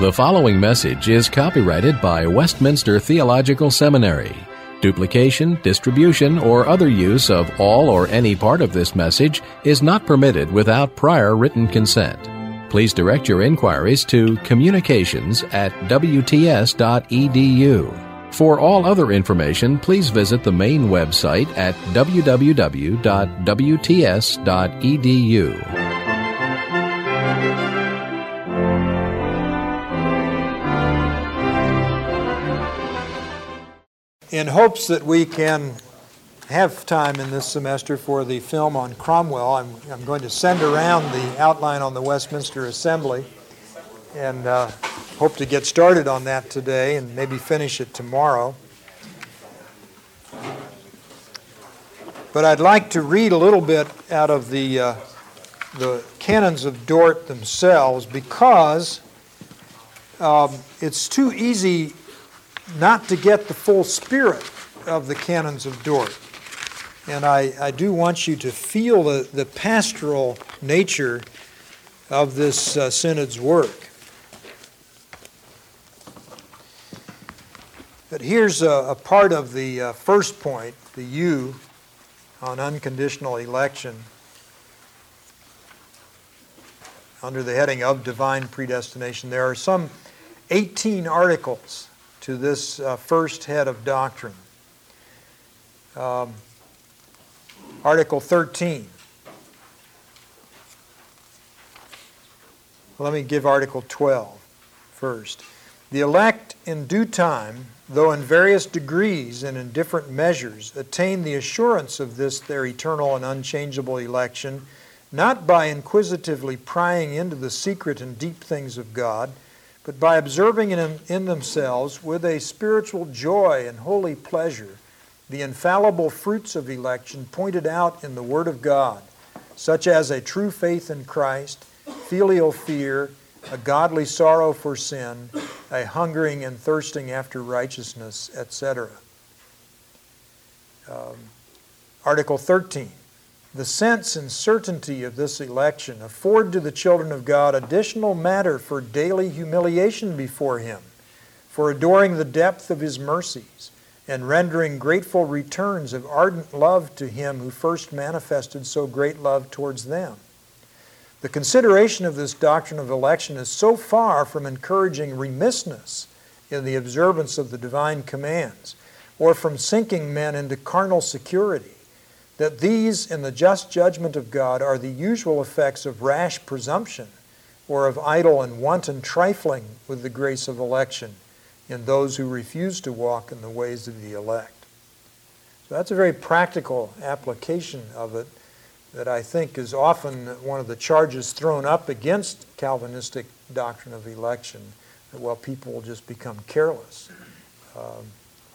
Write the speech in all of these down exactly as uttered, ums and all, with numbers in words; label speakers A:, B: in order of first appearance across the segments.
A: The following message is copyrighted by Westminster Theological Seminary. Duplication, distribution, or other use of all or any part of this message is not permitted without prior written consent. Please direct your inquiries to communications at w t s dot e d u. For all other information, please visit the main website at w w w dot w t s dot e d u.
B: In hopes that we can have time in this semester for the film on Cromwell, I'm, I'm going to send around the outline on the Westminster Assembly and uh, hope to get started on that today and maybe finish it tomorrow. But I'd like to read a little bit out of the, uh, the Canons of Dort themselves because um, it's too easy not to get the full spirit of the Canons of Dort. And I, I do want you to feel the, the pastoral nature of this uh, synod's work. But here's a, a part of the uh, first point, the U, on unconditional election, under the heading of divine predestination. There are some eighteen articles to this uh, first head of doctrine. Um, Article thirteen. Let me give Article twelve first. The elect in due time, though in various degrees and in different measures, attain the assurance of this their eternal and unchangeable election, not by inquisitively prying into the secret and deep things of God, but by observing in, in themselves with a spiritual joy and holy pleasure the infallible fruits of election pointed out in the Word of God, such as a true faith in Christ, filial fear, a godly sorrow for sin, a hungering and thirsting after righteousness, et cetera. Um, Article thirteen. The sense and certainty of this election afford to the children of God additional matter for daily humiliation before Him, for adoring the depth of His mercies, and rendering grateful returns of ardent love to Him who first manifested so great love towards them. The consideration of this doctrine of election is so far from encouraging remissness in the observance of the divine commands, or from sinking men into carnal security, that these, in the just judgment of God, are the usual effects of rash presumption or of idle and wanton trifling with the grace of election in those who refuse to walk in the ways of the elect. So that's a very practical application of it that I think is often one of the charges thrown up against Calvinistic doctrine of election, that, well, people will just become careless. Um,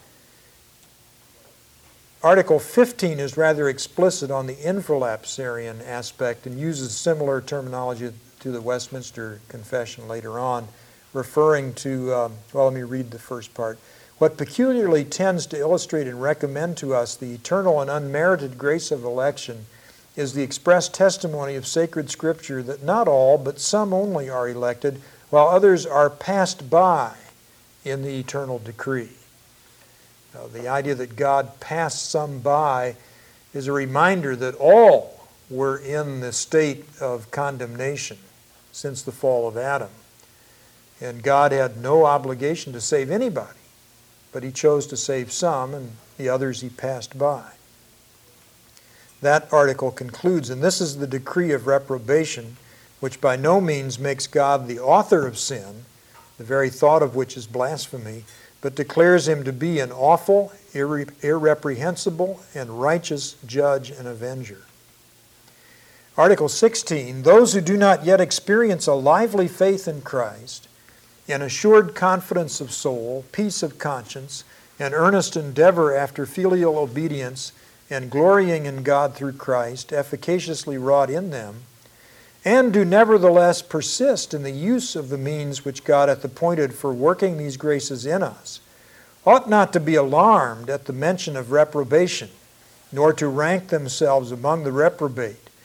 B: Article fifteen is rather explicit on the infralapsarian aspect and uses similar terminology to the Westminster Confession later on, referring to, um, well, let me read the first part. What peculiarly tends to illustrate and recommend to us the eternal and unmerited grace of election is the express testimony of sacred Scripture that not all, but some only are elected, while others are passed by in the eternal decree. Uh, the idea that God passed some by is a reminder that all were in the state of condemnation since the fall of Adam. And God had no obligation to save anybody, but He chose to save some, and the others He passed by. That article concludes, and this is the decree of reprobation, which by no means makes God the author of sin, the very thought of which is blasphemy, but declares Him to be an awful, irre- irreprehensible, and righteous judge and avenger. Article sixteen, those who do not yet experience a lively faith in Christ, an assured confidence of soul, peace of conscience, and earnest endeavor after filial obedience, and glorying in God through Christ, efficaciously wrought in them, and do nevertheless persist in the use of the means which God hath appointed for working these graces in us, ought not to be alarmed at the mention of reprobation, nor to rank themselves among the reprobate,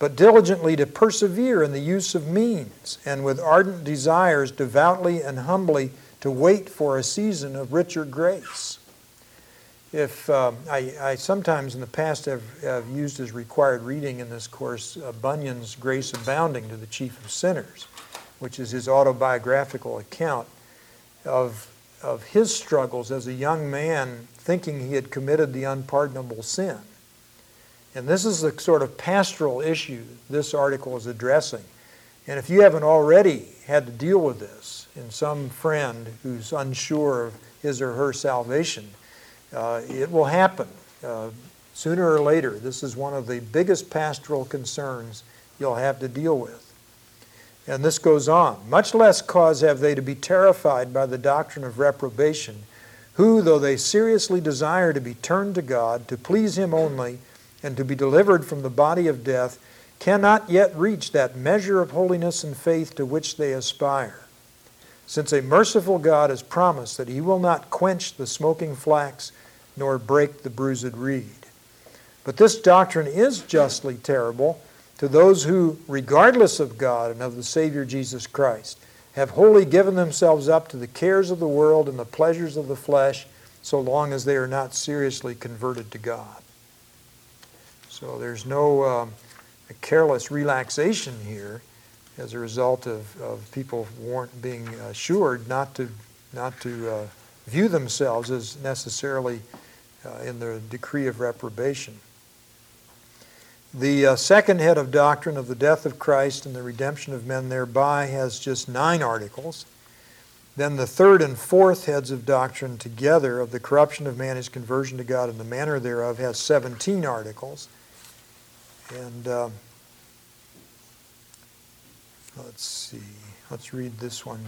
B: but diligently to persevere in the use of means, and with ardent desires devoutly and humbly to wait for a season of richer grace. If um, I, I sometimes in the past have, have used as required reading in this course uh, Bunyan's Grace Abounding to the Chief of Sinners, which is his autobiographical account of, of his struggles as a young man thinking he had committed the unpardonable sin. And this is the sort of pastoral issue this article is addressing. And if you haven't already had to deal with this in some friend who's unsure of his or her salvation, uh, it will happen uh, sooner or later. This is one of the biggest pastoral concerns you'll have to deal with. And this goes on. Much less cause have they to be terrified by the doctrine of reprobation, who, though they seriously desire to be turned to God, to please Him only, and to be delivered from the body of death, cannot yet reach that measure of holiness and faith to which they aspire. Since a merciful God has promised that He will not quench the smoking flax, nor break the bruised reed. But this doctrine is justly terrible to those who, regardless of God and of the Savior Jesus Christ, have wholly given themselves up to the cares of the world and the pleasures of the flesh, so long as they are not seriously converted to God. So there's no um, careless relaxation here as a result of, of people warned, being assured not to, not to uh, view themselves as necessarily uh, in the decree of reprobation. The uh, second head of doctrine of the death of Christ and the redemption of men thereby has just nine articles. Then the third and fourth heads of doctrine together of the corruption of man, his conversion to God, and the manner thereof has seventeen articles. And uh, let's see, let's read this one,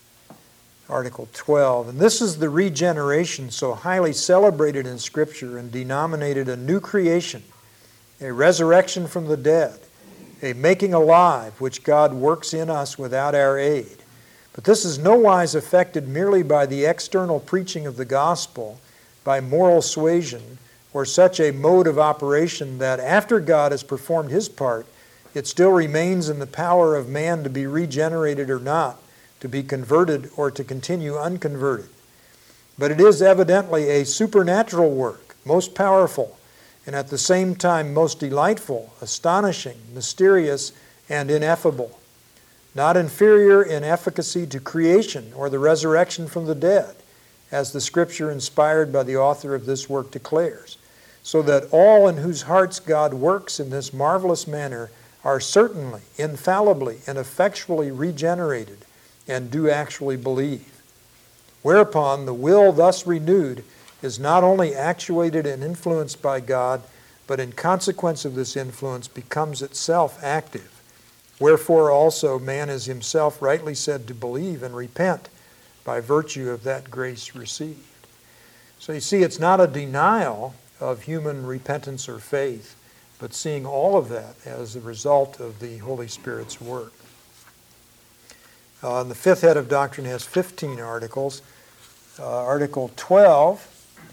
B: Article twelve. And this is the regeneration so highly celebrated in Scripture and denominated a new creation, a resurrection from the dead, a making alive which God works in us without our aid. But this is nowise effected merely by the external preaching of the gospel, by moral suasion, or such a mode of operation that after God has performed His part, it still remains in the power of man to be regenerated or not, to be converted or to continue unconverted. But it is evidently a supernatural work, most powerful, and at the same time most delightful, astonishing, mysterious, and ineffable. Not inferior in efficacy to creation or the resurrection from the dead, as the Scripture inspired by the author of this work declares, so that all in whose hearts God works in this marvelous manner are certainly, infallibly, and effectually regenerated, and do actually believe. Whereupon the will thus renewed is not only actuated and influenced by God, but in consequence of this influence becomes itself active. Wherefore also man is himself rightly said to believe and repent by virtue of that grace received. So you see, it's not a denial of human repentance or faith, but seeing all of that as a result of the Holy Spirit's work. Uh, and the fifth head of doctrine has fifteen articles. Uh, Article twelve,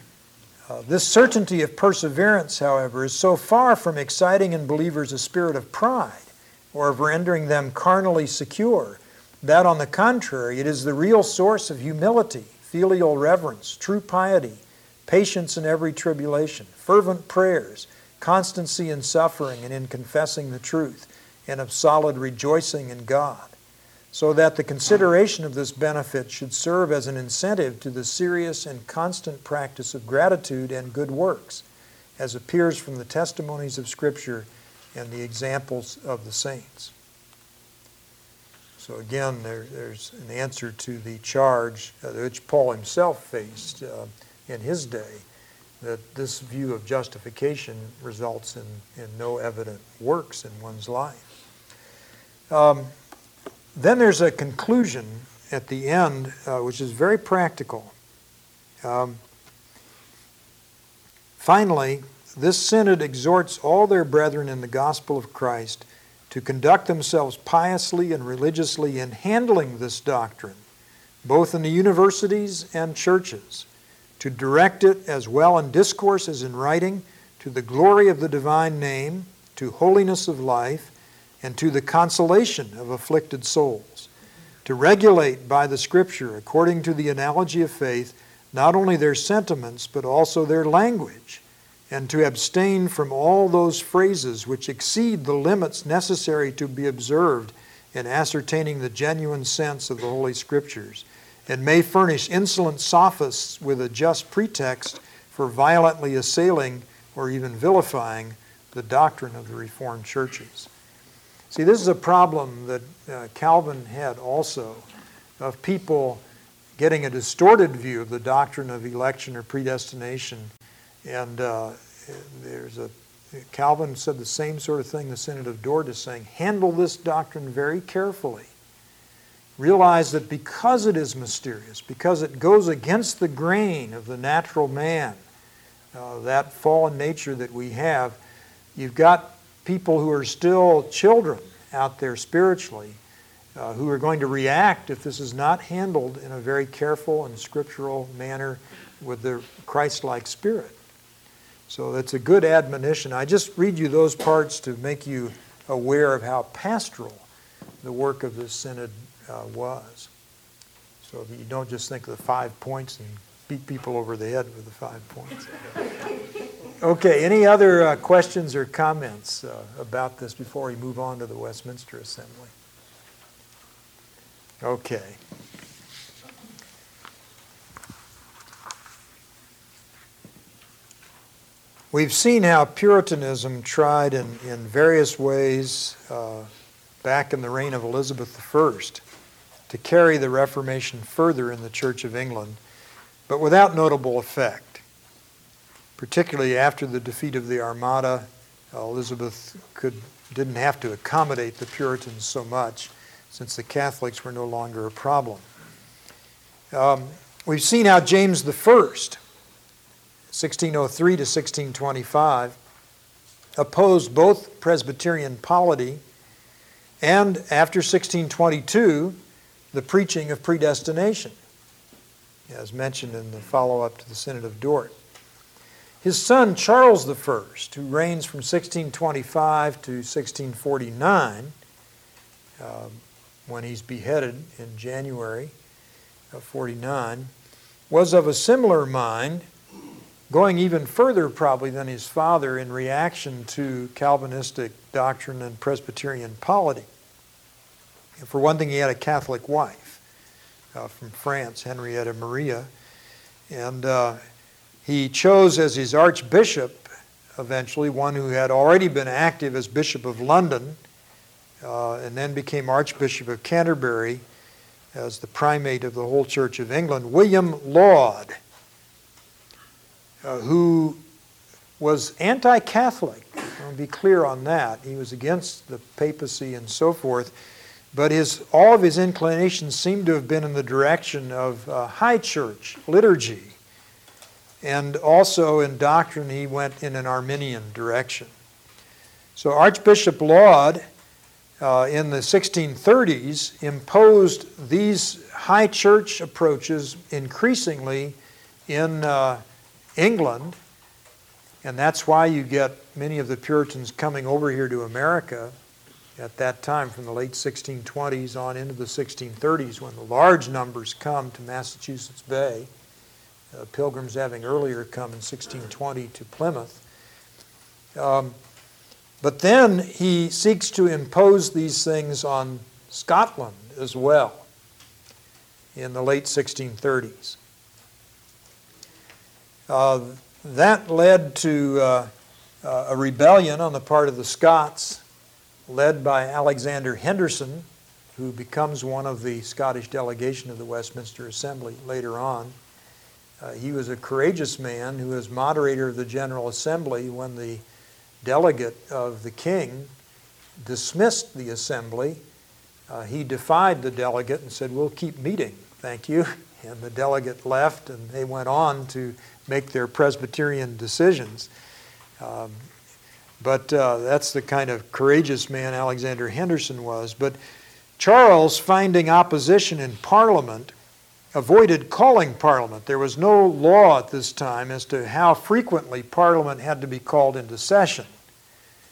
B: uh, this certainty of perseverance, however, is so far from exciting in believers a spirit of pride, or of rendering them carnally secure, that on the contrary, it is the real source of humility, filial reverence, true piety, patience in every tribulation, fervent prayers, constancy in suffering and in confessing the truth, and of solid rejoicing in God, so that the consideration of this benefit should serve as an incentive to the serious and constant practice of gratitude and good works, as appears from the testimonies of Scripture and the examples of the saints. So again, there, there's an answer to the charge uh, which Paul himself faced uh, in his day, that this view of justification results in, in no evident works in one's life. Um, then there's a conclusion at the end, uh, which is very practical. Um, finally, this synod exhorts all their brethren in the gospel of Christ to conduct themselves piously and religiously in handling this doctrine, both in the universities and churches, to direct it as well in discourse as in writing to the glory of the divine name, to holiness of life, and to the consolation of afflicted souls, to regulate by the Scripture, according to the analogy of faith, not only their sentiments, but also their language, and to abstain from all those phrases which exceed the limits necessary to be observed in ascertaining the genuine sense of the Holy Scriptures, and may furnish insolent sophists with a just pretext for violently assailing or even vilifying the doctrine of the Reformed churches. See, this is a problem that uh, Calvin had also, of people getting a distorted view of the doctrine of election or predestination. And uh, there's a Calvin said the same sort of thing the Synod of Dort is saying. Handle this doctrine very carefully. Realize that because it is mysterious, because it goes against the grain of the natural man, uh, that fallen nature that we have, you've got people who are still children out there spiritually uh, who are going to react if this is not handled in a very careful and scriptural manner with the Christ-like spirit. So that's a good admonition. I just read you those parts to make you aware of how pastoral the work of this synod uh, was. So that you don't just think of the five points and beat people over the head with the five points. Okay, any other uh, questions or comments uh, about this before we move on to the Westminster Assembly? Okay. We've seen how Puritanism tried in, in various ways uh, back in the reign of Elizabeth the First to carry the Reformation further in the Church of England, but without notable effect. Particularly after the defeat of the Armada, uh, Elizabeth could, didn't have to accommodate the Puritans so much since the Catholics were no longer a problem. Um, we've seen how James the First, sixteen oh three to sixteen twenty-five, opposed both Presbyterian polity and, after sixteen twenty-two, the preaching of predestination, as mentioned in the follow-up to the Synod of Dort. His son, Charles the First, who reigns from sixteen twenty-five to sixteen forty-nine, uh, when he's beheaded in January of forty-nine, was of a similar mind, going even further probably than his father in reaction to Calvinistic doctrine and Presbyterian polity. And for one thing, he had a Catholic wife uh, from France, Henrietta Maria, and uh, he chose as his archbishop, eventually, one who had already been active as Bishop of London, uh, and then became Archbishop of Canterbury as the primate of the whole Church of England, William Laud, uh, who was anti-Catholic. I'll be clear on that. He was against the papacy and so forth, but his all of his inclinations seem to have been in the direction of uh, high church liturgy. And also in doctrine, he went in an Arminian direction. So Archbishop Laud, uh, in the sixteen thirties, imposed these high church approaches increasingly in uh, England. And that's why you get many of the Puritans coming over here to America at that time, from the late sixteen twenties on into the sixteen thirties, when the large numbers come to Massachusetts Bay. Uh, pilgrims having earlier come in sixteen twenty to Plymouth. Um, but then he seeks to impose these things on Scotland as well in the late sixteen thirties. Uh, that led to uh, uh, a rebellion on the part of the Scots, led by Alexander Henderson, who becomes one of the Scottish delegation of the Westminster Assembly later on. Uh, he was a courageous man who was moderator of the General Assembly when the delegate of the king dismissed the assembly. Uh, he defied the delegate and said, "We'll keep meeting, thank you." And the delegate left, and they went on to make their Presbyterian decisions. Um, but uh, that's the kind of courageous man Alexander Henderson was. But Charles, finding opposition in Parliament, avoided calling Parliament. There was no law at this time as to how frequently Parliament had to be called into session.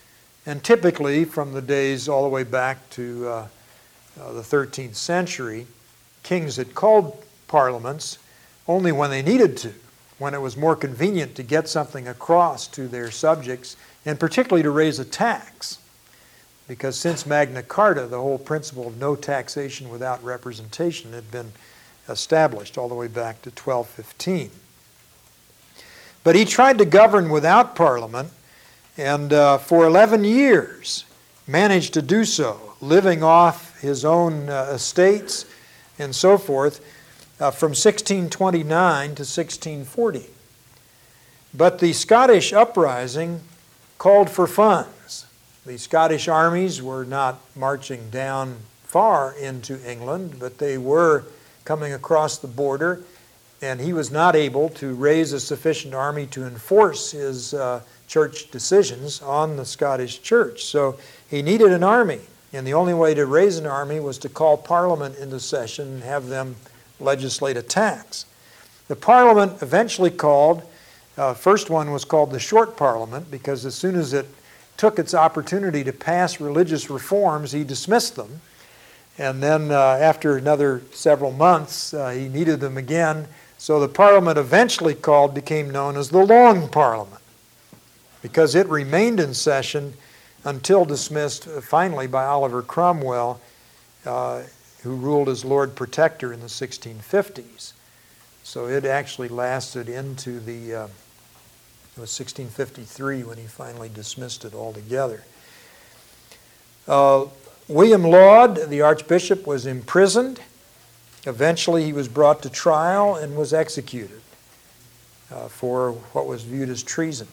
B: And typically, from the days all the way back to uh, uh, the thirteenth century, kings had called parliaments only when they needed to, when it was more convenient to get something across to their subjects, and particularly to raise a tax. Because since Magna Carta, the whole principle of no taxation without representation had been established all the way back to twelve fifteen. But he tried to govern without parliament, and uh, for eleven years managed to do so, living off his own uh, estates and so forth, uh, from sixteen twenty-nine to sixteen forty. But the Scottish uprising called for funds. The Scottish armies were not marching down far into England, but they were coming across the border, and he was not able to raise a sufficient army to enforce his uh, church decisions on the Scottish church. So he needed an army, and the only way to raise an army was to call Parliament into session and have them legislate a tax. The Parliament eventually called, uh, first one was called the Short Parliament, because as soon as it took its opportunity to pass religious reforms, he dismissed them. And then uh, after another several months, uh, he needed them again. So the Parliament eventually called became known as the Long Parliament, because it remained in session until dismissed uh, finally by Oliver Cromwell, uh, who ruled as Lord Protector in the sixteen fifties. So it actually lasted into the, uh, it was sixteen fifty-three when he finally dismissed it altogether. Uh, William Laud, the Archbishop, was imprisoned. Eventually he was brought to trial and was executed uh, for what was viewed as treason.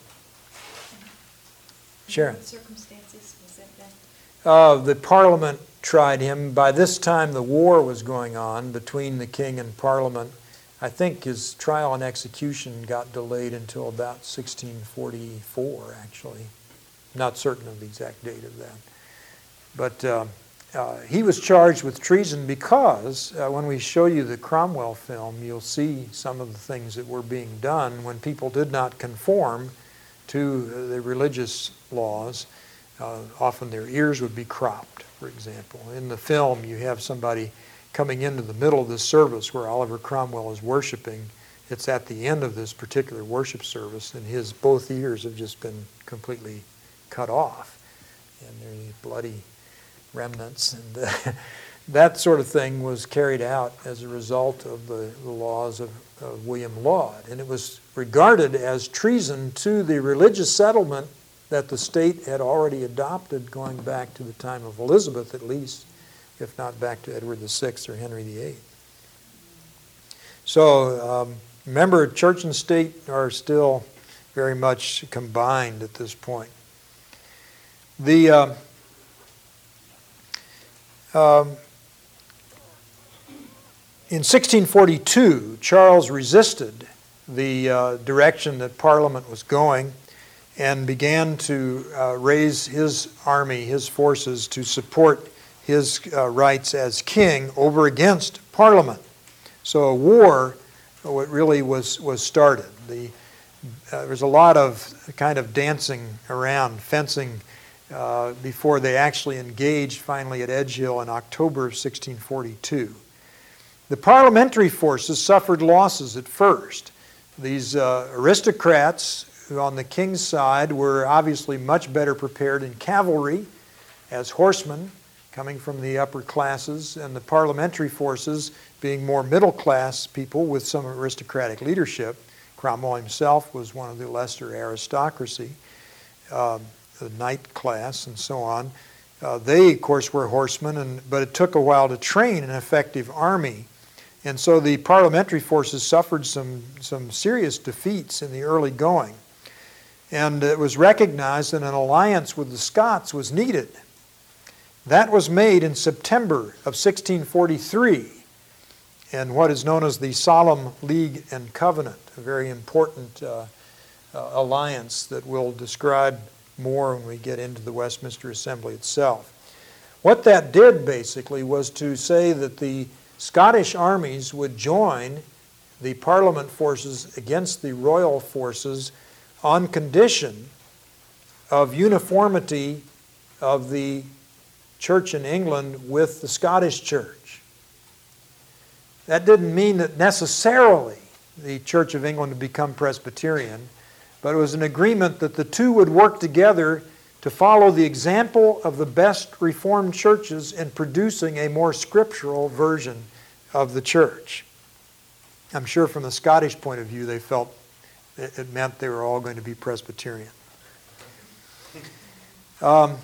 B: Sharon.
C: What circumstances was that then?
B: Uh, the Parliament tried him. By this time the war was going on between the king and Parliament. I think his trial and execution got delayed until about sixteen forty-four, actually. Not certain of the exact date of that. But uh, uh, he was charged with treason because uh, when we show you the Cromwell film, you'll see some of the things that were being done when people did not conform to the religious laws. Uh, often their ears would be cropped, for example. In the film, you have somebody coming into the middle of this service where Oliver Cromwell is worshiping. It's at the end of this particular worship service, and his both ears have just been completely cut off. And there's bloody remnants, and uh, that sort of thing was carried out as a result of the, the laws of, of William Laud. And it was regarded as treason to the religious settlement that the state had already adopted going back to the time of Elizabeth at least, if not back to Edward the Sixth or Henry the Eighth. So um, remember, church and state are still very much combined at this point. The uh, Um, in sixteen forty-two, Charles resisted the uh, direction that Parliament was going and began to uh, raise his army, his forces, to support his uh, rights as king over against Parliament. So a war what really was, was started. The, uh, there was a lot of kind of dancing around, fencing, Uh, before they actually engaged finally at Edgehill in October of sixteen forty-two. The parliamentary forces suffered losses at first. These uh, aristocrats who on the king's side were obviously much better prepared in cavalry as horsemen coming from the upper classes, and the parliamentary forces being more middle class people with some aristocratic leadership. Cromwell himself was one of the lesser aristocracy. Um, the knight class and so on. Uh, they, of course, were horsemen, and, but it took a while to train an effective army. And so the parliamentary forces suffered some, some serious defeats in the early going. And it was recognized that an alliance with the Scots was needed. That was made in September of sixteen forty-three in what is known as the Solemn League and Covenant, a very important uh, uh, alliance that we'll describe more when we get into the Westminster Assembly itself. What that did basically was to say that the Scottish armies would join the Parliament forces against the royal forces on condition of uniformity of the church in England with the Scottish church. That didn't mean that necessarily the Church of England would become Presbyterian, but it was an agreement that the two would work together to follow the example of the best Reformed churches in producing a more scriptural version of the church. I'm sure from the Scottish point of view, they felt it meant they were all going to be Presbyterian. Um,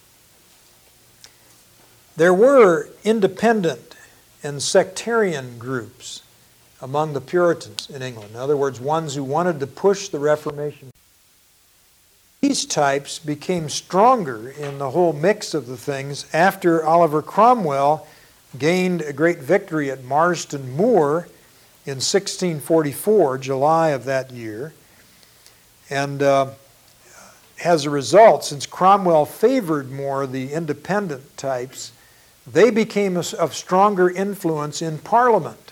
B: there were independent and sectarian groups among the Puritans in England. In other words, ones who wanted to push the Reformation. These types became stronger in the whole mix of the things after Oliver Cromwell gained a great victory at Marston Moor in sixteen forty-four, July of that year. And uh, as a result, since Cromwell favored more the independent types, they became of stronger influence in Parliament.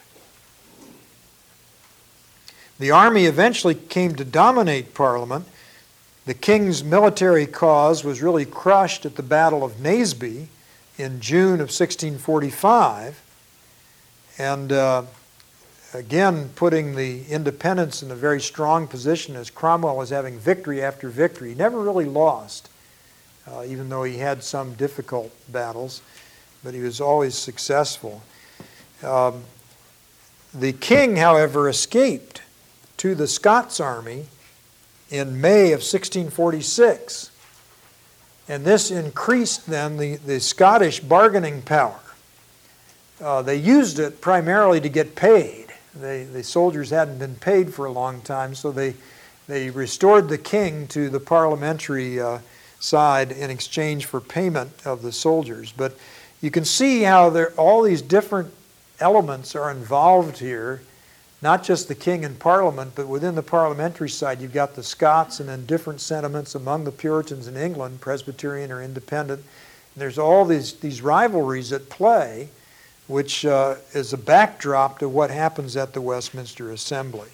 B: The army eventually came to dominate Parliament. The king's military cause was really crushed at the Battle of Naseby in June of sixteen forty-five. And uh, again, putting the independents in a very strong position as Cromwell was having victory after victory. He never really lost, uh, even though he had some difficult battles, but he was always successful. Um, the king, however, escaped to the Scots army in May of sixteen forty-six. And this increased then the, the Scottish bargaining power. Uh, they used it primarily to get paid. They, the soldiers hadn't been paid for a long time, so they, they restored the king to the parliamentary uh, side in exchange for payment of the soldiers. But you can see how there, all these different elements are involved here. Not just the king and Parliament, but within the parliamentary side, you've got the Scots and then different sentiments among the Puritans in England, Presbyterian or independent. And there's all these, these rivalries at play, which uh, is a backdrop to what happens at the Westminster Assembly.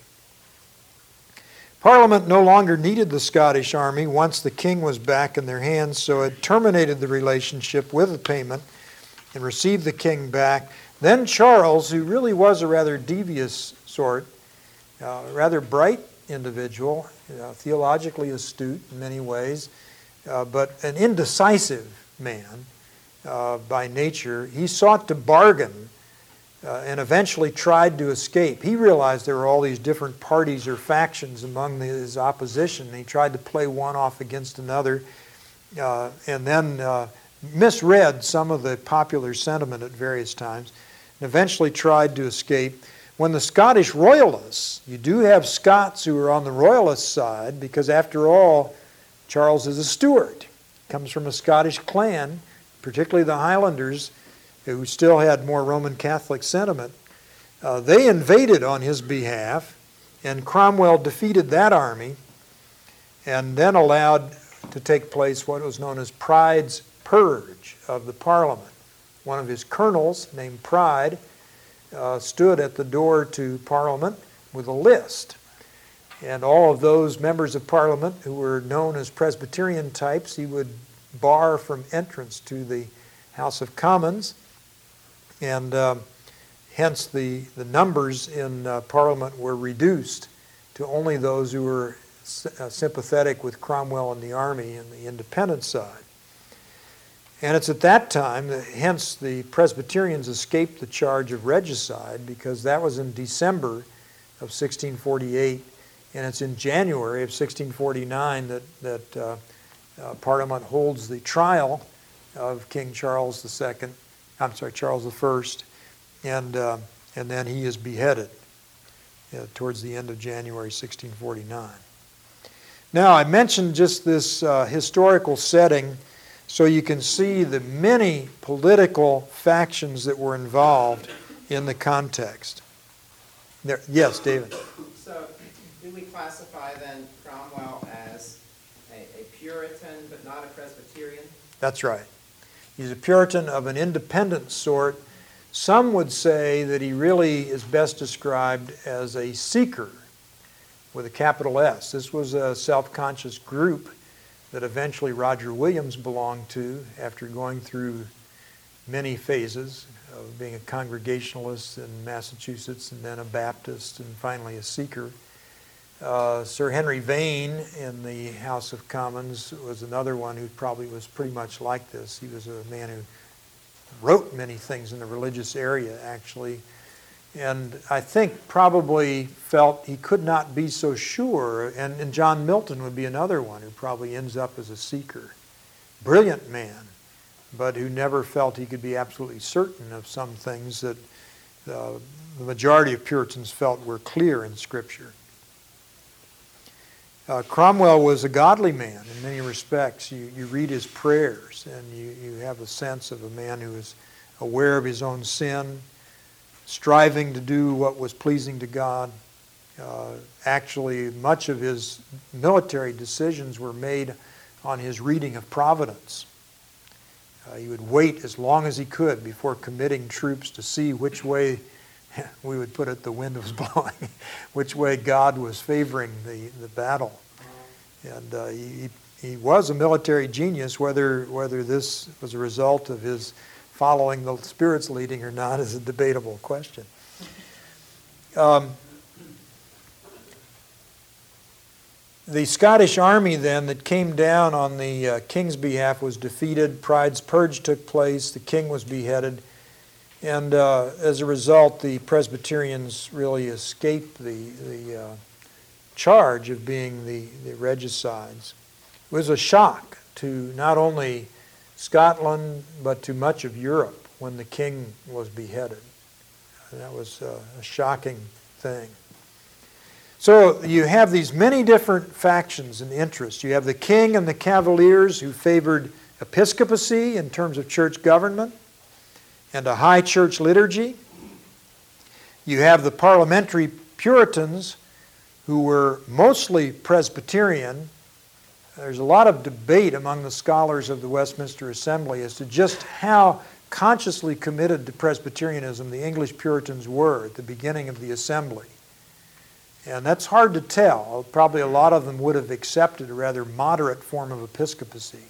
B: Parliament no longer needed the Scottish army once the king was back in their hands, so it terminated the relationship with the payment and received the king back. Then Charles, who really was a rather devious sort, uh, rather bright individual, uh, theologically astute in many ways, uh, but an indecisive man uh, by nature, he sought to bargain uh, and eventually tried to escape. He realized there were all these different parties or factions among the, his opposition, and he tried to play one off against another, uh, and then uh, misread some of the popular sentiment at various times, and eventually tried to escape. When the Scottish royalists, you do have Scots who are on the royalist side, because after all, Charles is a Stuart, comes from a Scottish clan, particularly the Highlanders, who still had more Roman Catholic sentiment. Uh, they invaded on his behalf, and Cromwell defeated that army, and then allowed to take place what was known as Pride's Purge of the Parliament. One of his colonels, named Pride, Uh, stood at the door to Parliament with a list. And all of those members of Parliament who were known as Presbyterian types, he would bar from entrance to the House of Commons. And uh, hence the, the numbers in uh, Parliament were reduced to only those who were uh, sympathetic with Cromwell and the army and the independent side. And it's at that time that, hence, the Presbyterians escaped the charge of regicide, because that was in December of sixteen forty-eight, and it's in January of sixteen forty-nine that, that uh, uh, Parliament holds the trial of King Charles the Second, I'm sorry, Charles the First, and, uh, and then he is beheaded uh, towards the end of January sixteen forty-nine. Now, I mentioned just this uh, historical setting so you can see the many political factions that were involved in the context. There, yes, David.
D: So, do we classify then Cromwell as a, a Puritan but not a Presbyterian?
B: That's right. He's a Puritan of an independent sort. Some would say that he really is best described as a seeker with a capital S. This was a self-conscious group that eventually Roger Williams belonged to after going through many phases of being a Congregationalist in Massachusetts and then a Baptist and finally a Seeker. Uh, Sir Henry Vane in the House of Commons was another one who probably was pretty much like this. He was a man who wrote many things in the religious area, actually, and I think probably felt he could not be so sure. And, and John Milton would be another one who probably ends up as a Seeker. Brilliant man, but who never felt he could be absolutely certain of some things that uh, the majority of Puritans felt were clear in Scripture. Uh, Cromwell was a godly man in many respects. You, you read his prayers and you, you have a sense of a man who is aware of his own sin, striving to do what was pleasing to God. Uh, actually, much of his military decisions were made on his reading of Providence. Uh, he would wait as long as he could before committing troops to see which way, we would put it, the wind was blowing, which way God was favoring the, the battle. And uh, he, he was a military genius. Whether, whether this was a result of his following the Spirit's leading or not is a debatable question. Um, the Scottish army then that came down on the uh, king's behalf was defeated. Pride's Purge took place. The king was beheaded. And uh, as a result, the Presbyterians really escaped the, the uh, charge of being the, the regicides. It was a shock to not only Scotland, but to much of Europe when the king was beheaded. And that was uh, a shocking thing. So you have these many different factions and interests. You have the king and the Cavaliers who favored episcopacy in terms of church government and a high church liturgy. You have the parliamentary Puritans who were mostly Presbyterian. There's a lot of debate among the scholars of the Westminster Assembly as to just how consciously committed to Presbyterianism the English Puritans were at the beginning of the Assembly. And that's hard to tell. Probably a lot of them would have accepted a rather moderate form of episcopacy.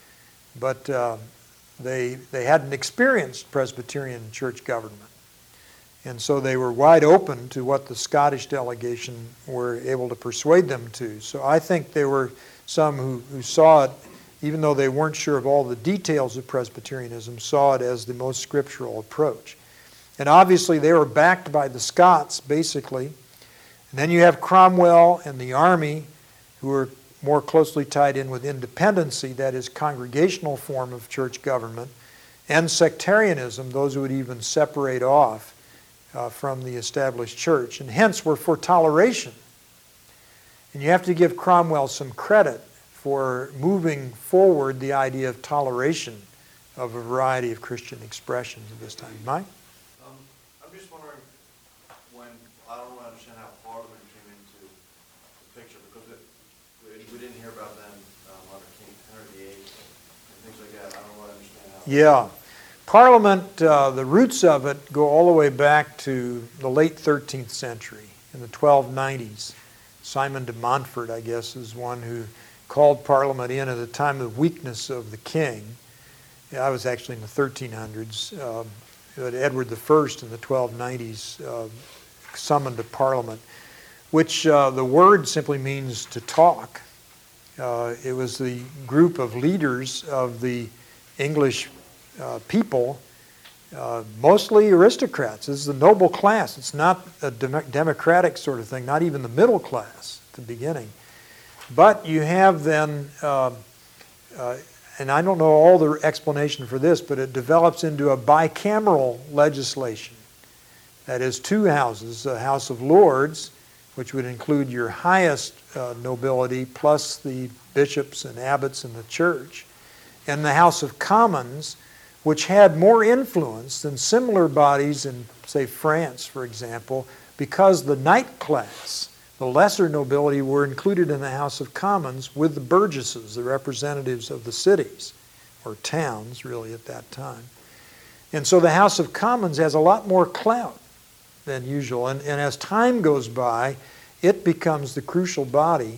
B: But uh, they, they hadn't experienced Presbyterian church government. And so they were wide open to what the Scottish delegation were able to persuade them to. So I think there were some who, who saw it, even though they weren't sure of all the details of Presbyterianism, saw it as the most scriptural approach. And obviously they were backed by the Scots, basically. And then you have Cromwell and the army, who were more closely tied in with independency, that is, congregational form of church government, and sectarianism, those who would even separate off uh, from the established church, and hence were for toleration. And you have to give Cromwell some credit for moving forward the idea of toleration of a variety of Christian expressions at this time. Mike?
E: Um, I'm just wondering when, I don't really understand how Parliament came into the picture, because it, we, we didn't hear about them um, under King Henry the eighth and things like that. I don't really understand how.
B: Yeah. Parliament, uh, the roots of it go all the way back to the late thirteenth century, in the twelve nineties. Simon de Montfort, I guess, is one who called Parliament in at the time of the weakness of the king. Yeah, I was actually in the thirteen hundreds. Uh, but Edward the First in the twelve nineties uh, summoned a Parliament, which uh, the word simply means to talk. Uh, it was the group of leaders of the English uh, people, uh, mostly aristocrats. This is the noble class. It's not a dem- democratic sort of thing, not even the middle class at the beginning. But you have then, uh, uh, and I don't know all the explanation for this, but it develops into a bicameral legislation. That is, two houses, a House of Lords, which would include your highest uh, nobility, plus the bishops and abbots in the church, and the House of Commons, which had more influence than similar bodies in, say, France, for example, because the knight class, the lesser nobility, were included in the House of Commons with the burgesses, the representatives of the cities, or towns, really, at that time. And so the House of Commons has a lot more clout than usual. And, and as time goes by, it becomes the crucial body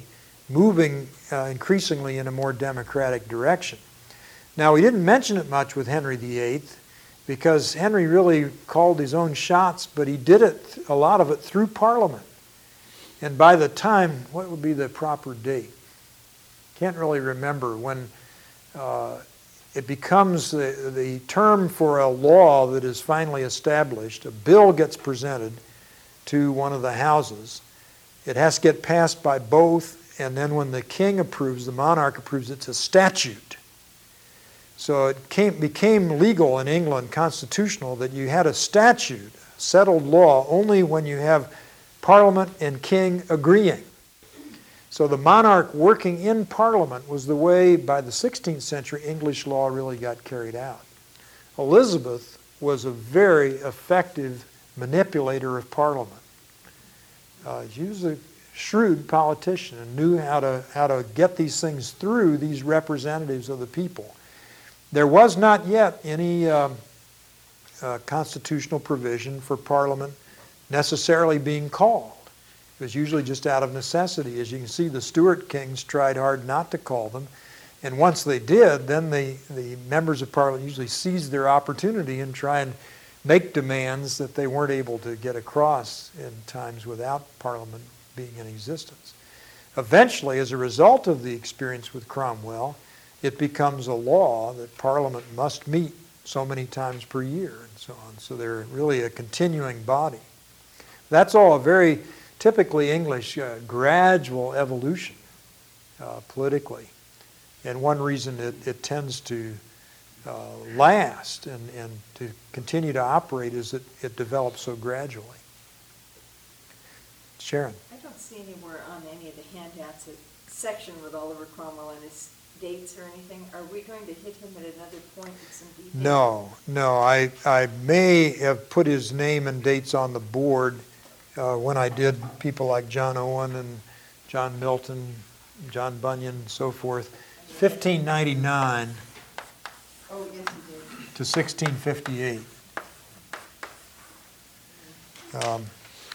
B: moving uh, increasingly in a more democratic direction. Now, we didn't mention it much with Henry the Eighth because Henry really called his own shots, but he did it, a lot of it, through Parliament. And by the time, what would be the proper date? Can't really remember when uh, it becomes the, the term for a law that is finally established. A bill gets presented to one of the houses. It has to get passed by both, and then when the king approves, the monarch approves, it's a statute. So it came, became legal in England, constitutional, that you had a statute, settled law, only when you have Parliament and king agreeing. So the monarch working in Parliament was the way, by the sixteenth century, English law really got carried out. Elizabeth was a very effective manipulator of Parliament. Uh, she was a shrewd politician and knew how to, how to get these things through these representatives of the people. There was not yet any um, uh, constitutional provision for Parliament necessarily being called. It was usually just out of necessity. As you can see, the Stuart kings tried hard not to call them. And once they did, then the, the members of Parliament usually seized their opportunity and try and make demands that they weren't able to get across in times without Parliament being in existence. Eventually, as a result of the experience with Cromwell, it becomes a law that Parliament must meet so many times per year and so on. So they're really a continuing body. That's all a very typically English uh, gradual evolution uh, politically. And one reason it, it tends to uh, last and, and to continue to operate is that it develops so gradually. Sharon.
C: I don't see anywhere on any of the handouts a section with Oliver Cromwell and his dates or anything. Are we going to hit him at another point with some details?
B: No, no. I, I may have put his name and dates on the board uh, when I did people like John Owen and John Milton, John Bunyan, and so forth. fifteen ninety-nine
C: Oh, yes, you did.
B: to sixteen fifty-eight. Um,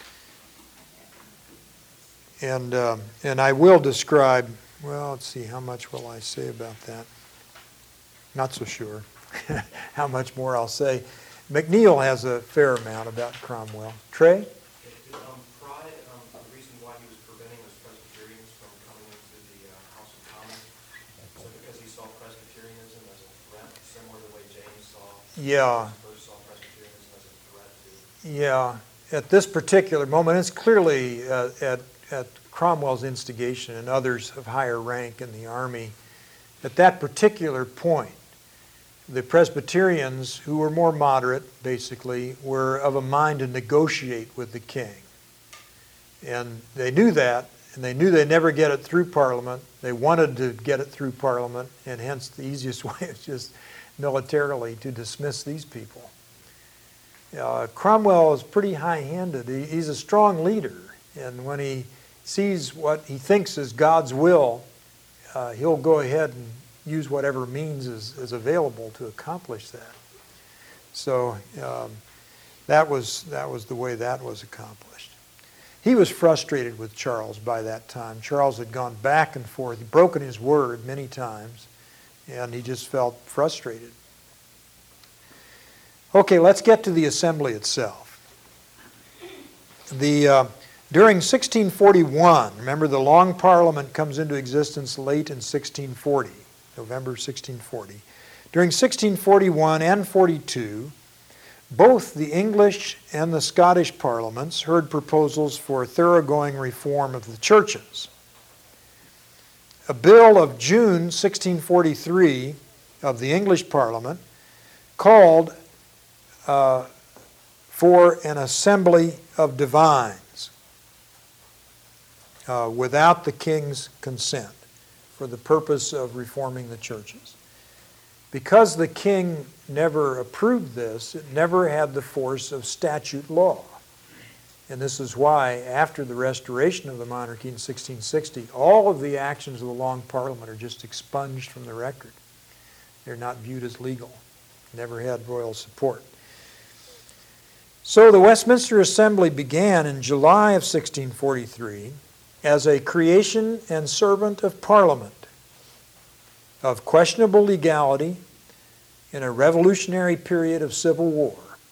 B: and um, and I will describe, well, let's see, how much will I say about that? Not so sure how much more I'll say. McNeil has a fair amount about Cromwell. Trey?
E: Um, Pride, um, the reason why he was preventing those Presbyterians from coming into the uh, House of Commons, so because he saw Presbyterianism as a threat, similar to the way James saw,
B: Yeah.
E: first saw Presbyterianism as a threat to.
B: Yeah. At this particular moment, it's clearly uh, at, at Cromwell's instigation and others of higher rank in the army, at that particular point, the Presbyterians, who were more moderate, basically, were of a mind to negotiate with the king. And they knew that, and they knew they'd never get it through Parliament. They wanted to get it through Parliament, and hence the easiest way is just militarily to dismiss these people. Uh, Cromwell is pretty high-handed. He, he's a strong leader, and when he sees what he thinks is God's will, uh, he'll go ahead and use whatever means is, is available to accomplish that. So um, that was that was the way that was accomplished. He was frustrated with Charles by that time. Charles had gone back and forth, he'd broken his word many times, and he just felt frustrated. Okay, let's get to the assembly itself. The uh, during sixteen forty-one, remember the Long Parliament comes into existence late in sixteen forty. November sixteen forty. During sixteen forty-one and forty-two, both the English and the Scottish parliaments heard proposals for thoroughgoing reform of the churches. A bill of June sixteen forty-three of the English Parliament called uh, for an assembly of divines uh, without the king's consent, for the purpose of reforming the churches. Because the king never approved this, it never had the force of statute law. And this is why, after the restoration of the monarchy in sixteen sixty, all of the actions of the Long Parliament are just expunged from the record. They're not viewed as legal. Never had royal support. So the Westminster Assembly began in July of sixteen forty-three as a creation and servant of Parliament, of questionable legality in a revolutionary period of civil war.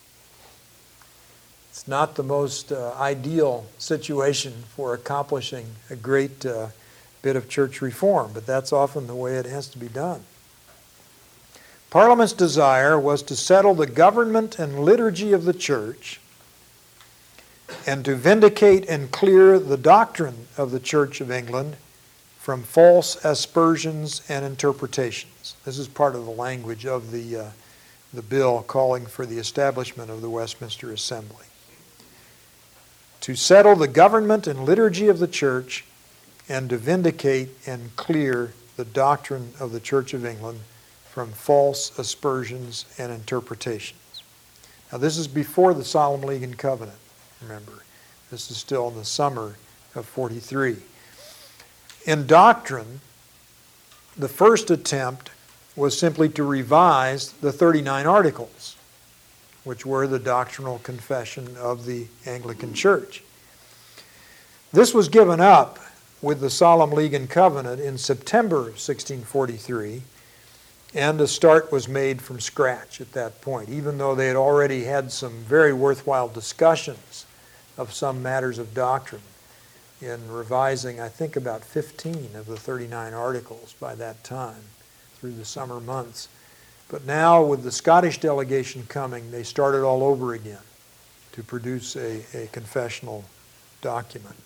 B: It's not the most uh, ideal situation for accomplishing a great uh, bit of church reform, but that's often the way it has to be done. Parliament's desire was to settle the government and liturgy of the church and to vindicate and clear the doctrine of the Church of England from false aspersions and interpretations. This is part of the language of the, uh, the bill calling for the establishment of the Westminster Assembly. To settle the government and liturgy of the church and to vindicate and clear the doctrine of the Church of England from false aspersions and interpretations. Now this is before the Solemn League and Covenant, remember. This is still in the summer of forty-three. In doctrine, the first attempt was simply to revise the thirty-nine Articles, which were the doctrinal confession of the Anglican Church. This was given up with the Solemn League and Covenant in September of sixteen forty-three, and a start was made from scratch at that point, even though they had already had some very worthwhile discussions of some matters of doctrine in revising, I think, about fifteen of the thirty-nine Articles by that time through the summer months. But now, with the Scottish delegation coming, they started all over again to produce a, a confessional document.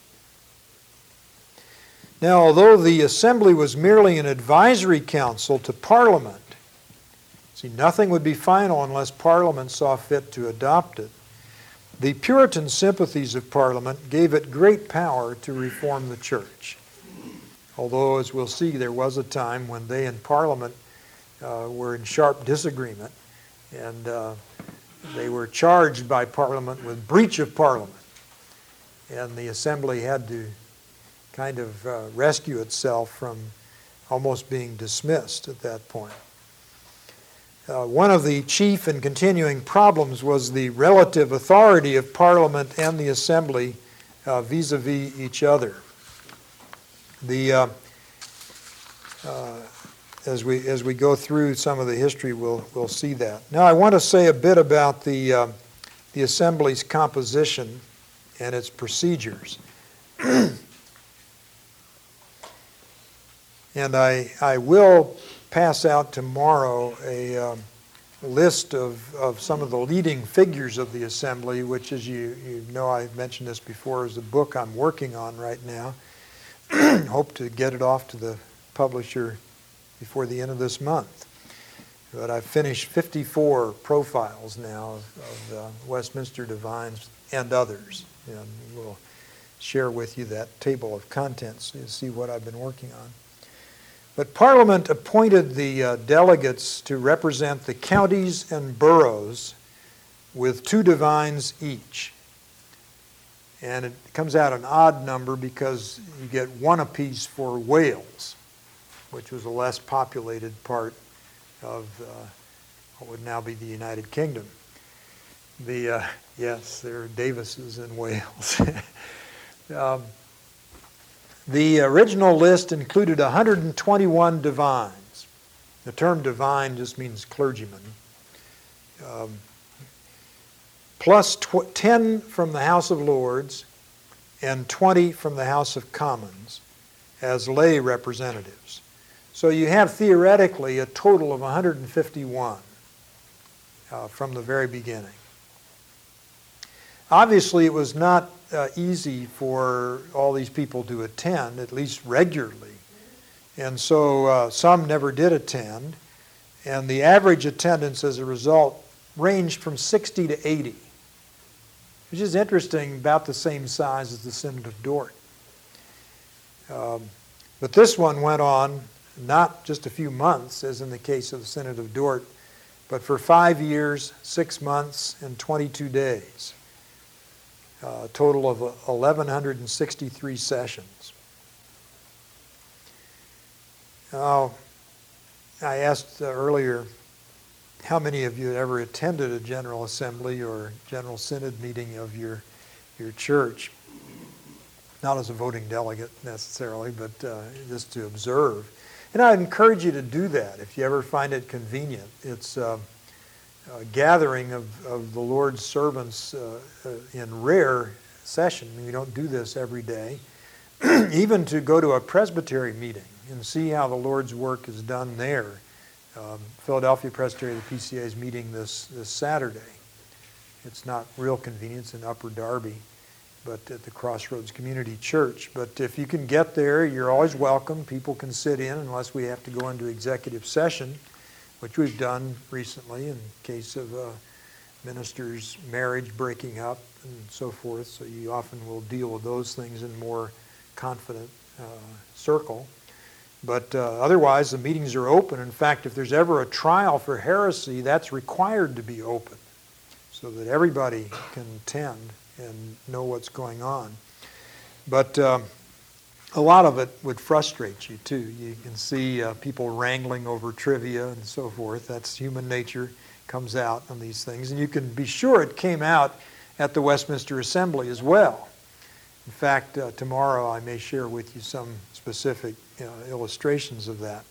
B: Now, although the Assembly was merely an advisory council to Parliament, see, nothing would be final unless Parliament saw fit to adopt it, the Puritan sympathies of Parliament gave it great power to reform the church. Although, as we'll see, there was a time when they in Parliament uh, were in sharp disagreement, and uh, they were charged by Parliament with breach of Parliament. And the Assembly had to kind of uh, rescue itself from almost being dismissed at that point. Uh, one of the chief and continuing problems was the relative authority of Parliament and the Assembly uh, vis-a-vis each other. The uh, uh, as we as we go through some of the history, we'll we'll see that. Now, I want to say a bit about the uh, the Assembly's composition and its procedures. And I I will pass out tomorrow a um, list of, of some of the leading figures of the Assembly, which, as you, you know, I've mentioned this before, is a book I'm working on right now. Hope to get it off to the publisher before the end of this month. But I've finished fifty-four profiles now of, of uh, Westminster divines and others. And we'll share with you that table of contents to see what I've been working on. But Parliament appointed the uh, delegates to represent the counties and boroughs with two divines each. And it comes out an odd number because you get one apiece for Wales, which was a less populated part of uh, what would now be the United Kingdom. The uh, yes, there are Davises in Wales. um, The original list included one hundred twenty-one divines. The term divine just means clergyman. Um, plus tw- ten from the House of Lords and twenty from the House of Commons as lay representatives. So you have theoretically a total of one hundred fifty-one uh, from the very beginning. Obviously, it was not uh, easy for all these people to attend, at least regularly. And so uh, some never did attend. And the average attendance as a result ranged from sixty to eighty, which is interesting, about the same size as the Synod of Dort. Um, but this one went on not just a few months, as in the case of the Synod of Dort, but for five years, six months, and twenty-two days. A total of one thousand one hundred sixty-three sessions. Now, I asked uh, earlier how many of you had ever attended a General Assembly or General Synod meeting of your, your church. not as a voting delegate necessarily, but uh, just to observe. And I'd encourage you to do that if you ever find it convenient. It's uh, a gathering of, of the Lord's servants uh, uh, in rare session. I mean, we don't do this every day. Even to go to a presbytery meeting and see how the Lord's work is done there. Um, Philadelphia Presbytery, the P C A is meeting this, this Saturday. It's not real convenient, it's in Upper Darby, but at the Crossroads Community Church. But if you can get there, you're always welcome. People can sit in unless we have to go into executive session, which we've done recently in case of a minister's marriage breaking up and so forth. So you often will deal with those things in more confident uh, circle. But uh, otherwise, the meetings are open. In fact, if there's ever a trial for heresy, that's required to be open so that everybody can attend and know what's going on. But um, a lot of it would frustrate you, too. You can see uh, people wrangling over trivia and so forth. That's human nature, comes out on these things. And you can be sure it came out at the Westminster Assembly as well. In fact, uh, tomorrow I may share with you some specific you know, illustrations of that.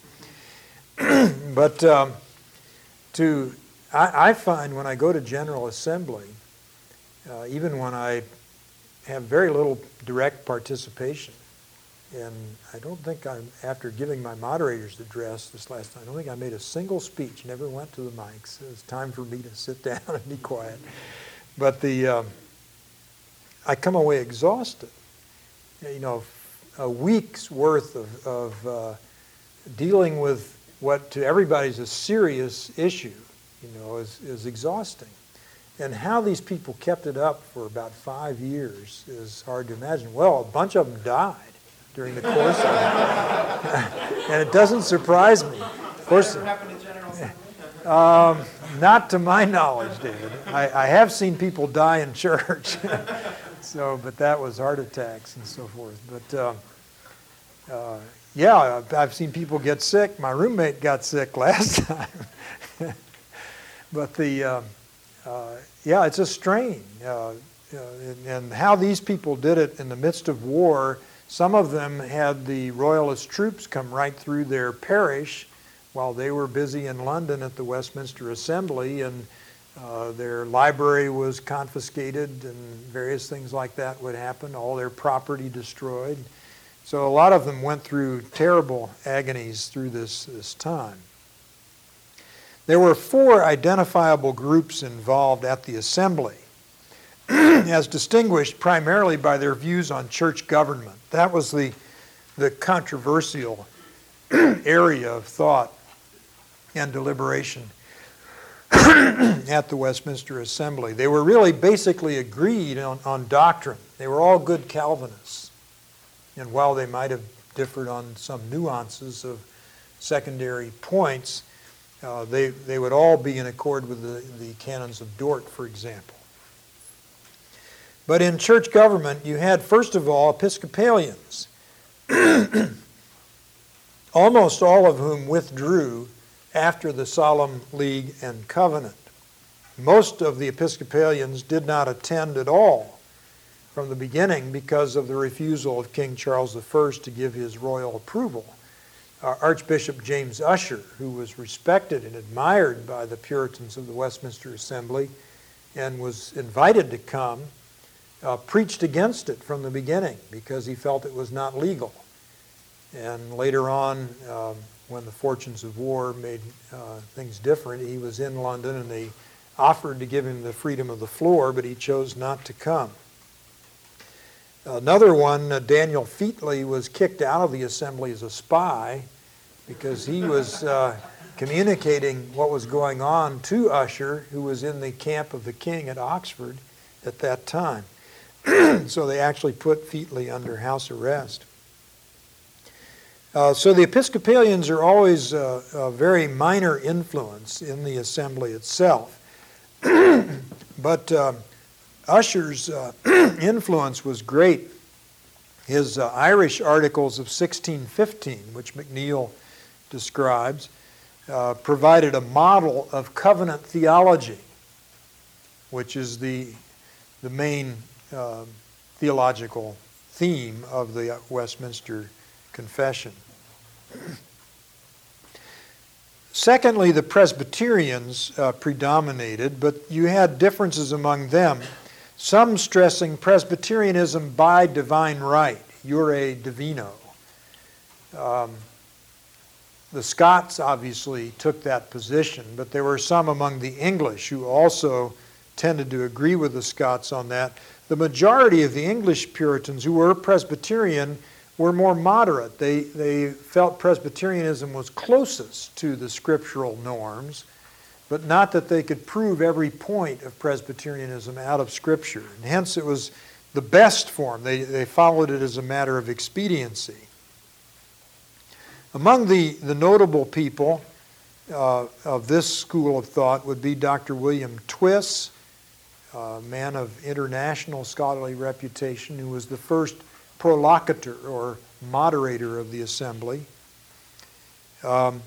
B: But um, to I, I find when I go to General Assembly, uh, even when I have very little direct participation, and I don't think I'm, after giving my moderator's address this last time, I don't think I made a single speech, never went to the mics. It was time for me to sit down and be quiet. But the um, I come away exhausted. You know, a week's worth of, of uh, dealing with what to everybody's a serious issue, you know, is, is exhausting. And how these people kept it up for about five years is hard to imagine. Well, a bunch of them died during the course of it. And it doesn't surprise me. Of course,
D: What happened to General Assembly?
B: Um, not to my knowledge, David. I, I have seen people die in church. So, but that was heart attacks and so forth. But uh, uh, yeah, I've seen people get sick. My roommate got sick last time. But the uh, uh, yeah, it's a strain. Uh, uh, and, and how these people did it in the midst of war. Some of them had the royalist troops come right through their parish while they were busy in London at the Westminster Assembly, and uh, their library was confiscated and various things like that would happen, all their property destroyed. So a lot of them went through terrible agonies through this, this time. There were four identifiable groups involved at the assembly, as distinguished primarily by their views on church government. That was the, the controversial area of thought and deliberation at the Westminster Assembly. They were really basically agreed on, on doctrine. They were all good Calvinists. And while they might have differed on some nuances of secondary points, uh, they, they would all be in accord with the, the canons of Dort, for example. But in church government, you had, first of all, Episcopalians, almost all of whom withdrew after the Solemn League and Covenant. Most of the Episcopalians did not attend at all from the beginning because of the refusal of King Charles the First to give his royal approval. Uh, Archbishop James Usher, who was respected and admired by the Puritans of the Westminster Assembly and was invited to come, uh, preached against it from the beginning because he felt it was not legal. And later on, um, when the fortunes of war made uh, things different, he was in London and they offered to give him the freedom of the floor, but he chose not to come. Another one, uh, Daniel Featley, was kicked out of the assembly as a spy because he was uh, communicating what was going on to Usher, who was in the camp of the king at Oxford at that time. So they actually put Featley under house arrest. Uh, so the Episcopalians are always uh, a very minor influence in the assembly itself. But uh, Usher's uh, influence was great. His uh, Irish Articles of sixteen fifteen, which McNeill describes, uh, provided a model of covenant theology, which is the, the main uh, theological theme of the Westminster Confession. Secondly, the Presbyterians uh, predominated, but you had differences among them, some stressing Presbyterianism by divine right, jure divino. Um, the Scots obviously took that position, but there were some among the English who also tended to agree with the Scots on that. The majority of the English Puritans who were Presbyterian were more moderate. They, they felt Presbyterianism was closest to the scriptural norms, but not that they could prove every point of Presbyterianism out of Scripture. And hence it was the best form. They, they followed it as a matter of expediency. Among the, the notable people uh, of this school of thought would be Doctor William Twiss, a man of international scholarly reputation, who was the first prolocutor or moderator of the assembly. Um,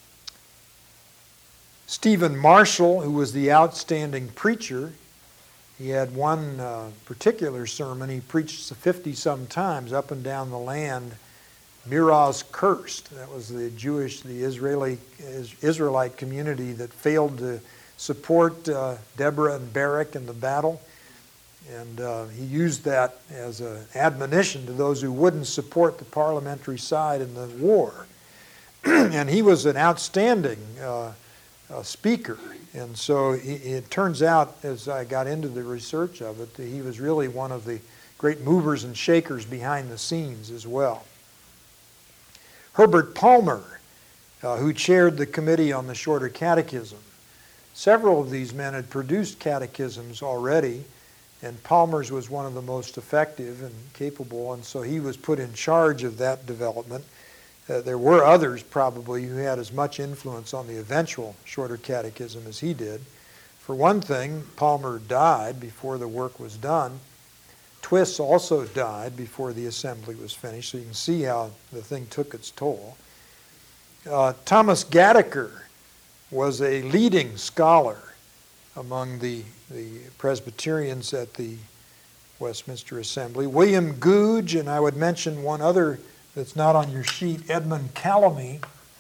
B: Stephen Marshall, who was the outstanding preacher. He had one uh, particular sermon he preached fifty-some times up and down the land, Miraz Cursed. That was the Jewish, the Israeli Israelite community that failed to support uh, Deborah and Barak in the battle. And uh, he used that as an admonition to those who wouldn't support the parliamentary side in the war. And he was an outstanding uh, uh, speaker. And so he, it turns out, as I got into the research of it, that he was really one of the great movers and shakers behind the scenes as well. Herbert Palmer, uh, who chaired the Committee on the Shorter Catechism. Several of these men had produced catechisms already, and Palmer's was one of the most effective and capable, and so he was put in charge of that development. Uh, there were others probably who had as much influence on the eventual Shorter Catechism as he did. For one thing, Palmer died before the work was done. Twiss also died before the assembly was finished, so you can see how the thing took its toll. Uh, Thomas Gattaker was a leading scholar among the, the Presbyterians at the Westminster Assembly. William Gouge, and I would mention one other that's not on your sheet, Edmund Calamy,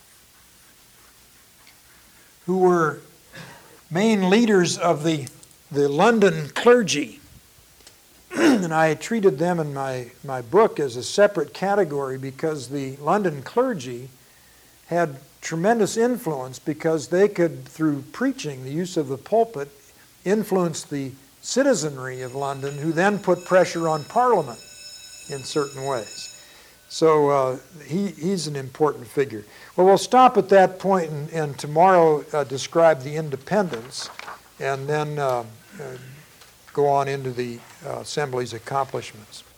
B: who were main leaders of the, the London clergy. And I treated them in my, my book as a separate category because the London clergy had tremendous influence because they could, through preaching, the use of the pulpit, influence the citizenry of London, who then put pressure on Parliament in certain ways. So uh, he, he's an important figure. Well, we'll stop at that point and, and tomorrow uh, describe the independence and then uh, uh, go on into the uh, Assembly's accomplishments.